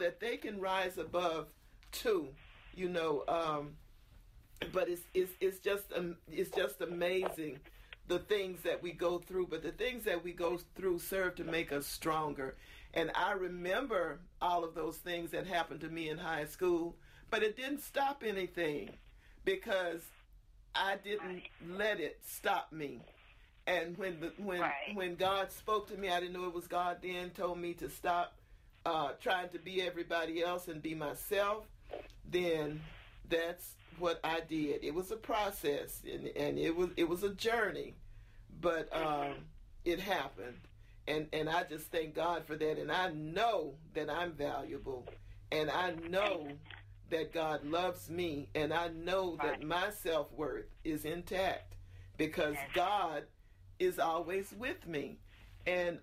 that they can rise above too, but it's just amazing the things that we go through. But the things that we go through serve to make us stronger. And I remember all of those things that happened to me in high school, but it didn't stop anything because I didn't let it stop me. And when God spoke to me, I didn't know it was God then, told me to stop trying to be everybody else and be myself, then that's what I did. It was a process, and it was a journey, but it happened. And I just thank God for that. And I know that I'm valuable. And I know that God loves me. And I know that my self-worth is intact because God is always with me. And,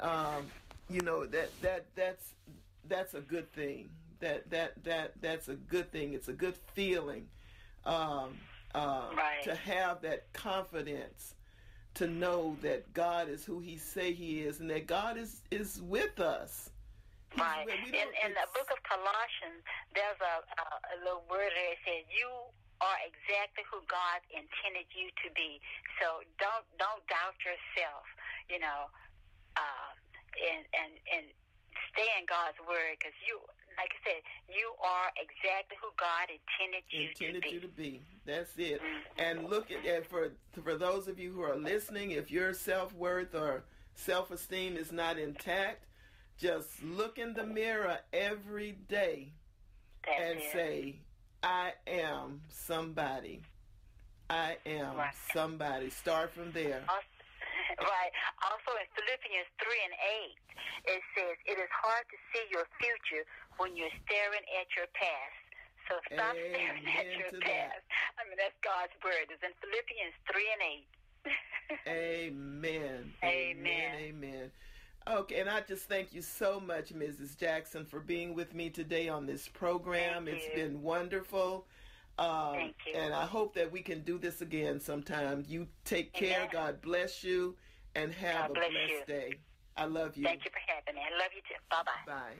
that's a good thing. That's a good thing. It's a good feeling to have that confidence, to know that God is who He say He is, and that God is with us. Right. In the book of Colossians, there's a little word there that says, "You are exactly who God intended you to be." So don't doubt yourself. And stay in God's word, because you, like I said, you are exactly who God intended you to be. That's it. And look at for those of you who are listening, if your self-worth or self-esteem is not intact, just look in the mirror every day and say, "I am somebody. I am somebody." Start from there. Right. Also in Philippians 3:8, it says, "It is hard to see your future when you're staring at your past." So stop staring at your past. That's God's word. It's in Philippians 3:8. Amen. Amen. Okay, and I just thank you so much, Mrs. Jackson, for being with me today on this program. It's been wonderful. Thank you. And I hope that we can do this again sometime. You take care. Amen. God bless you, and have a blessed day. I love you. Thank you for having me. I love you too. Bye-bye. Bye.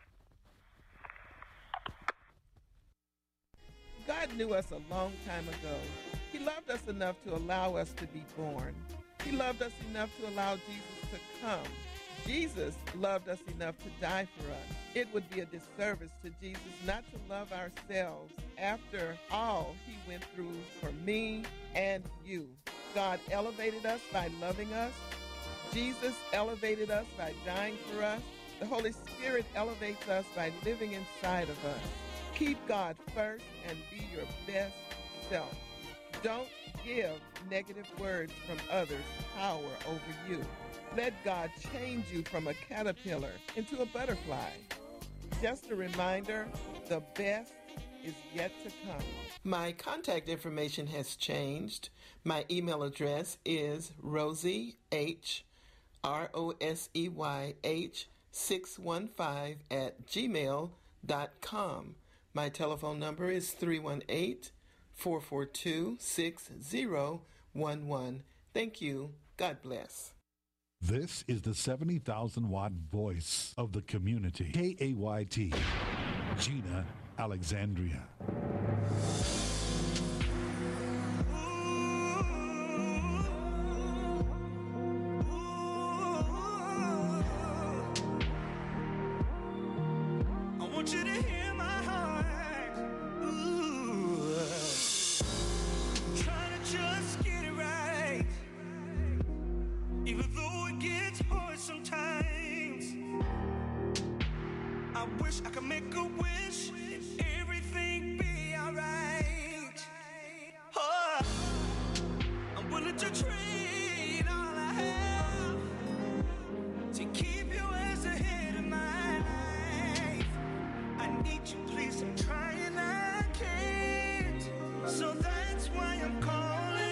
God knew us a long time ago. He loved us enough to allow us to be born. He loved us enough to allow Jesus to come. Jesus loved us enough to die for us. It would be a disservice to Jesus not to love ourselves after all He went through for me and you. God elevated us by loving us. Jesus elevated us by dying for us. The Holy Spirit elevates us by living inside of us. Keep God first and be your best self. Don't give negative words from others power over you. Let God change you from a caterpillar into a butterfly. Just a reminder, the best is yet to come. My contact information has changed. My email address is Rosie H, ROSEYH 615 @gmail.com. My telephone number is 318-442-6011. Thank you. God bless. This is the 70,000-watt voice of the community. KAYT, Gina Alexandria. I want you to hear my heart. Ooh. Trying to just get it right. Even though it gets hard sometimes, I wish I could make a wish and everything be alright. Oh, I'm willing to trade all I have to keep you as the head of my life. I need you, please, I'm trying, I can't. So that's why I'm calling.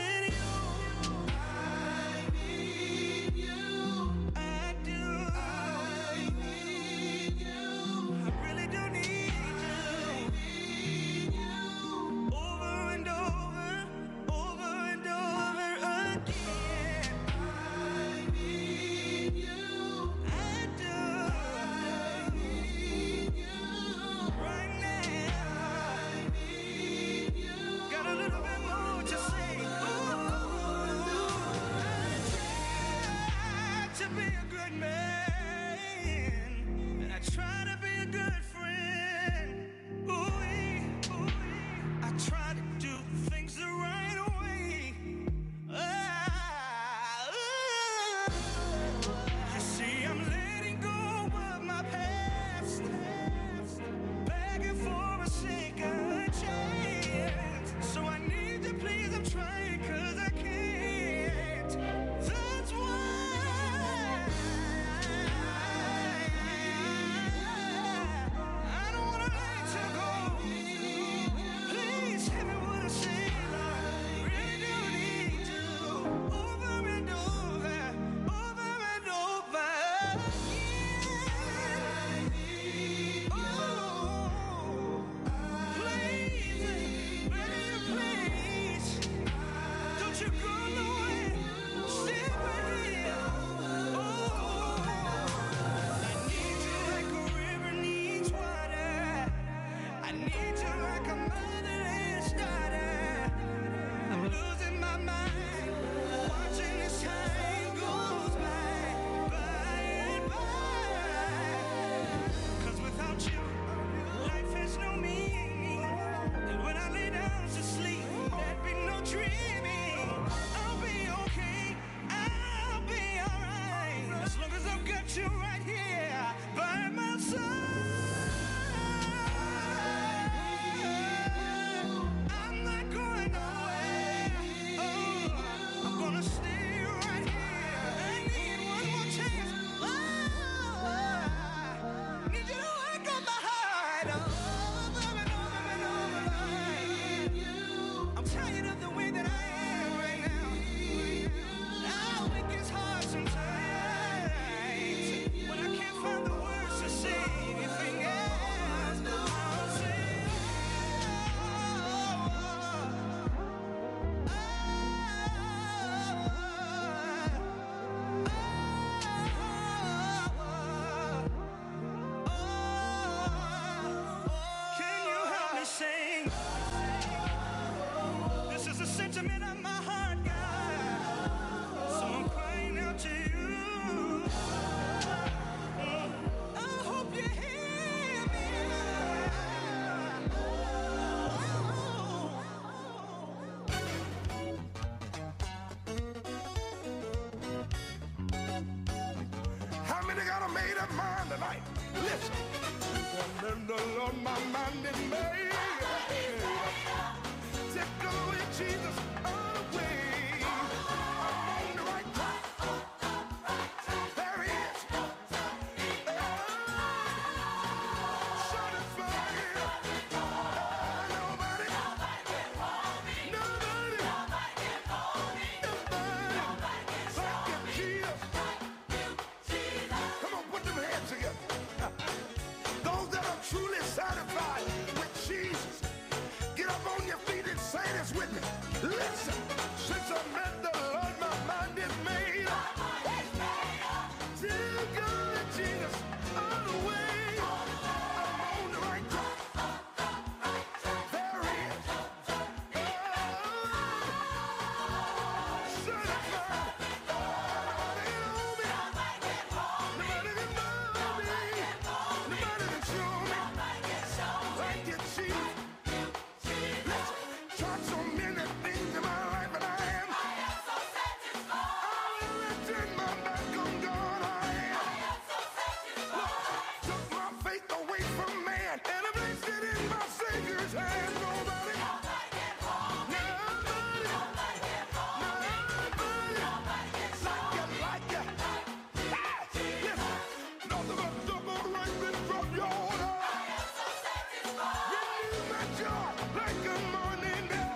like a morning bell.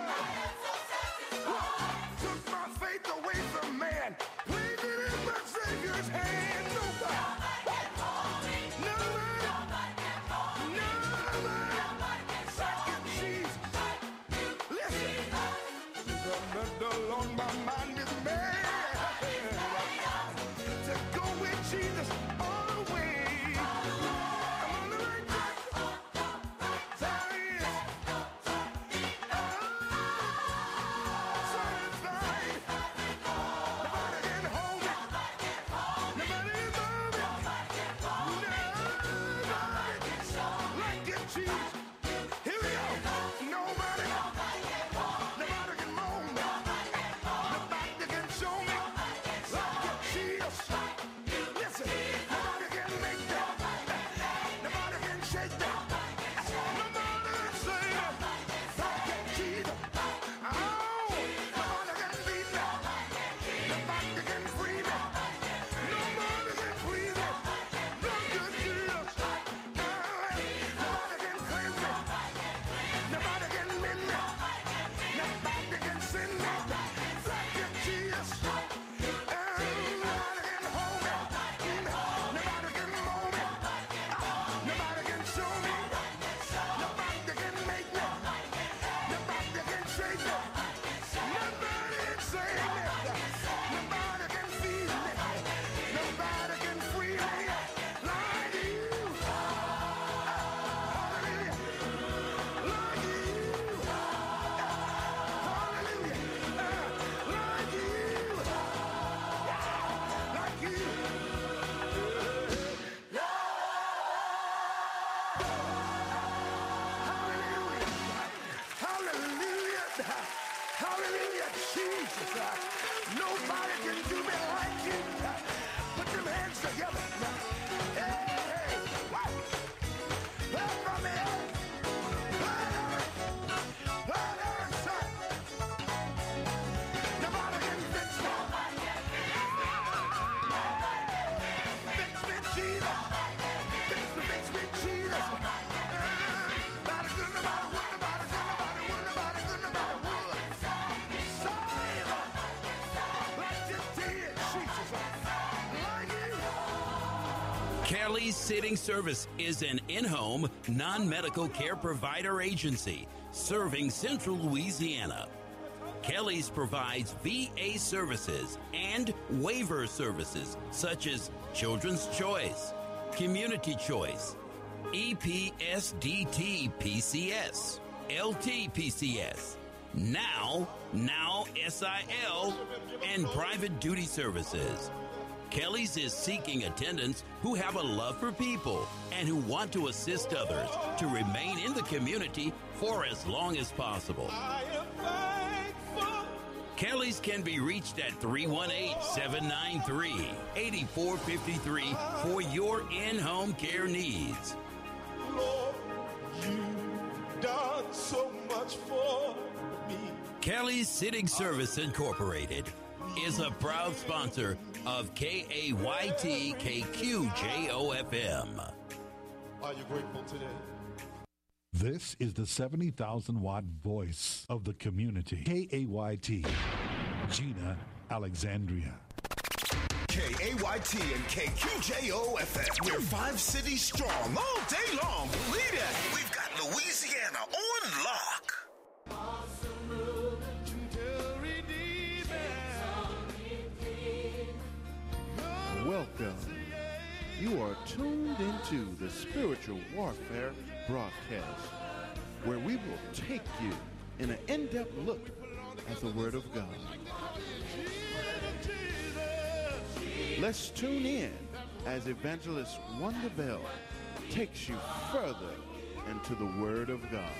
Took my faith away from man, placed it in my Savior's hand. Alone, my mind is made to go with Jesus all the way. I'm on the right track. Satisfied. Nobody can hold me. Nobody can move me. Nobody like you, Jesus. Here we go. Nobody can mold me. Nobody can show me like you, Jesus. Listen, nobody can make that. Nobody can shake that. Nobody can say that like you, Jesus. Oh, nobody can beat me. Nobody can free me. Nobody can free me like you, Jesus. Nobody can cleanse me. Nobody can mend me. Nobody can send me like you, Jesus. Nobody can hold me. Nobody can mold me. Nobody can show me. Nobody can make me. Nobody can shake me. Nobody can save me. Nobody can feed me. Nobody can free me like you. Hallelujah. Like you. Hallelujah. Like you. Like you. Hallelujah. Hallelujah. Hallelujah. Jesus. Nobody can do me like you. Put them hands together. Hey, hey. Woo. Clap for me. Nobody can fix me. Fix me, Jesus. Fix me, Jesus. Nobody good, nobody would, nobody good, nobody would, nobody good, nobody would. Save like you did, Jesus. Like you. Kelly's Sitting Service is an in-home, non-medical care provider agency serving Central Louisiana. Kelly's provides VA services and waiver services such as Children's Choice, Community Choice, EPSDT PCS, LT-PCS, Now SIL, and private duty services. Kelly's is seeking attendants who have a love for people and who want to assist others to remain in the community for as long as possible. I am thankful. Kelly's can be reached at 318-793-8453 for your in-home care needs. Lord, you done so much for me. Kelly's Sitting Service Incorporated is a proud sponsor of KAYT KQJO-FM. Are you grateful today? This is the 70,000-watt voice of the community. KAYT, Gina Alexandria. KAYT and KQJO-FM. We're 5 cities strong all day long. Believe it. We've got Louisiana on lock. Welcome. You are tuned into the Spiritual Warfare broadcast, where we will take you in an in-depth look at the Word of God. Let's tune in as Evangelist Wonder Bell takes you further into the Word of God.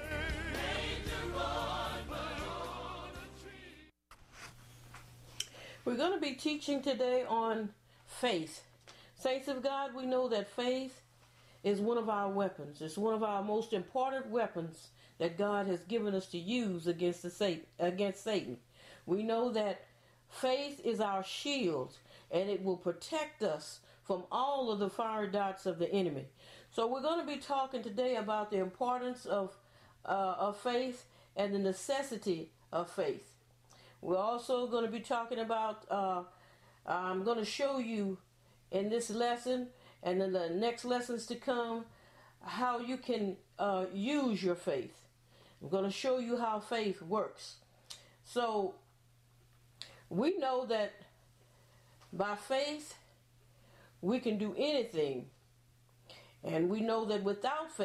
We're going to be teaching today on faith. Saints of God, we know that faith is one of our weapons. It's one of our most important weapons that God has given us to use against Satan. We know that faith is our shield, and it will protect us from all of the fire darts of the enemy. So we're going to be talking today about the importance of of faith and the necessity of faith. We're also going to be talking about, I'm going to show you in this lesson and in the next lessons to come how you can use your faith. I'm going to show you how faith works. So we know that by faith we can do anything, and we know that without faith